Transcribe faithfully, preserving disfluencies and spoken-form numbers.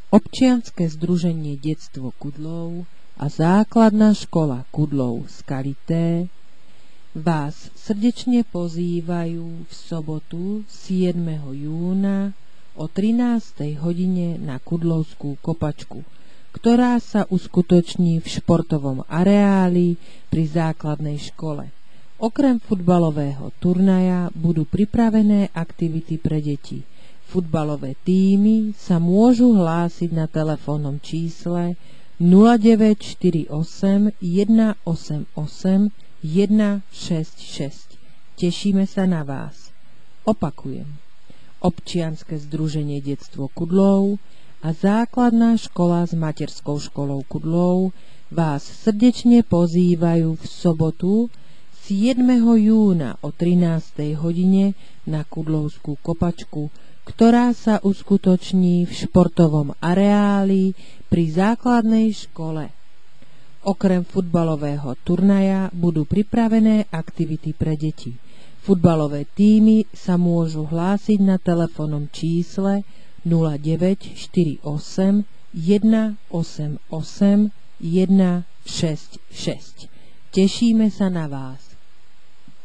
Občianske združenie Detstvo Kudlov a základná škola Kudlov Skalité vás srdečne pozývajú v sobotu siedmeho júna o trinástej hodine na Kudlovskú kopačku, ktorá sa uskutoční v športovom areáli pri základnej škole. Okrem futbalového turnaja budú pripravené aktivity pre deti. Futbalové tímy sa môžu hlásiť na telefónnom čísle nula deväť štyri osem jeden osem osem jeden šesť šesť. Tešíme sa na vás. Opakujem. Občianske združenie Detstvo Kudlov a základná škola s materskou školou Kudlov vás srdečne pozývajú v sobotu siedmeho júna o trinástej hodine na Kudlovskú kopačku, ktorá sa uskutoční v športovom areáli pri základnej škole. Okrem futbalového turnaja budú pripravené aktivity pre deti. Futbalové tímy sa môžu hlásiť na telefónnom čísle nula deväť štyri osem jeden osem osem jeden šesť šesť. Tešíme sa na vás.